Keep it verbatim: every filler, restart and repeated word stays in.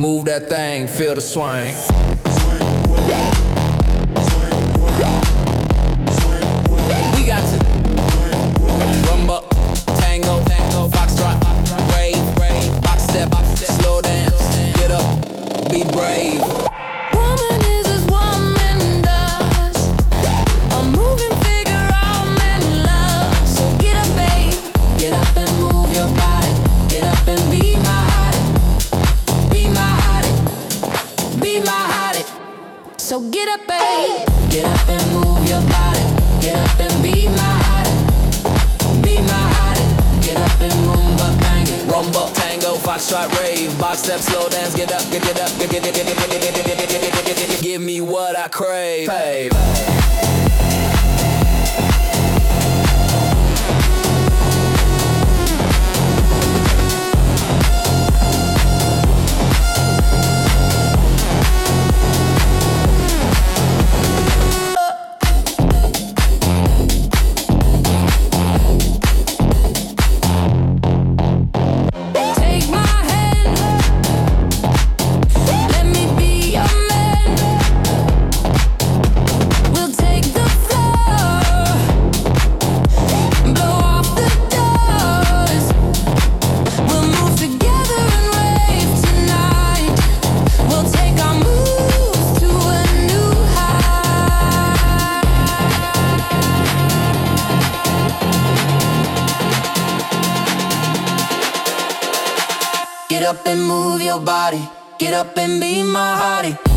Move that thing, feel the swing. We got to rumba, tango, tango, foxtrot, rave, rave, box step, box step, slow dance, get up, be brave. Woman is as woman does, a moving figure all men love. So get up, babe, get up and move your body. Get up and be my hottie, be my hottie, be my hottie. So get up, babe, get up and move your body. Get up and be my hottie, be my hottie. Get up and rumba, bang it. Rumba, tango, foxtrot, rave, box step, slow dance, get up, get get up, get get get get get get get get get get get. Give me what I crave, babe. Take my hand, let me be your man. We'll take the floor, blow off the doors. We'll move together and rave tonight. We'll take our moves to a new high. Get up and move your body. Get up and be my hottie.